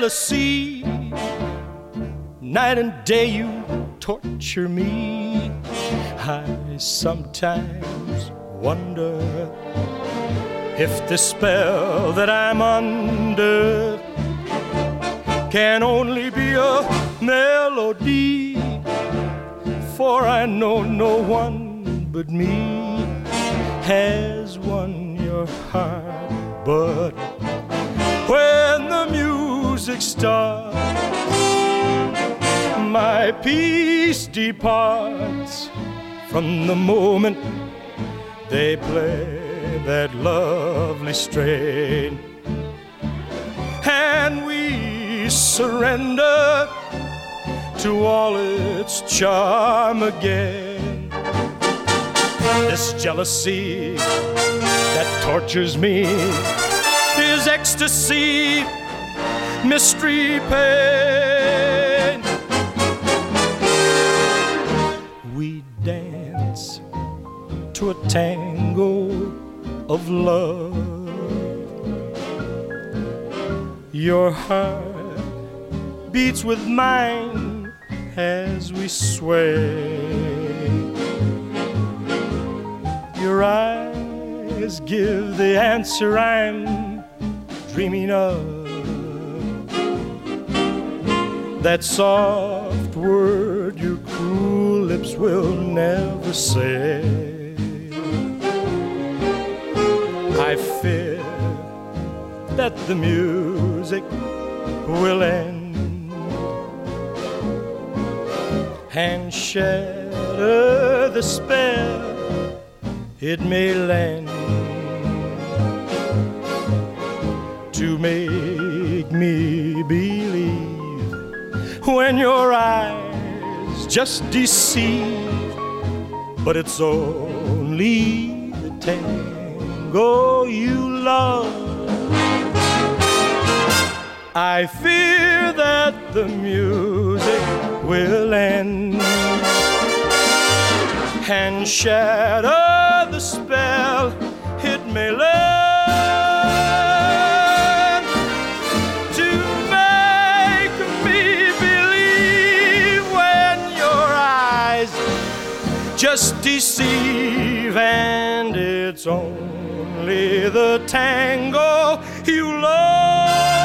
jealousy. Night and day you torture me. I sometimes wonder if the spell that I'm under can only be a melody, for I know no one but me has won your heart. But when the music starts, my peace departs from the moment they play that lovely strain, and we surrender to all its charm again. This jealousy that tortures me is ecstasy, mystery, pain. We dance to a tango of love. Your heart beats with mine as we sway. Your eyes give the answer I'm dreaming of. That soft word your cruel lips will never say. I fear that the music will end and shatter the spell it may lend to make me believe when your eyes just deceive. But it's only the tango you love. I fear that the music will end and shatter the spell it may lend to make me believe when your eyes just deceive. And it's only the tango you love.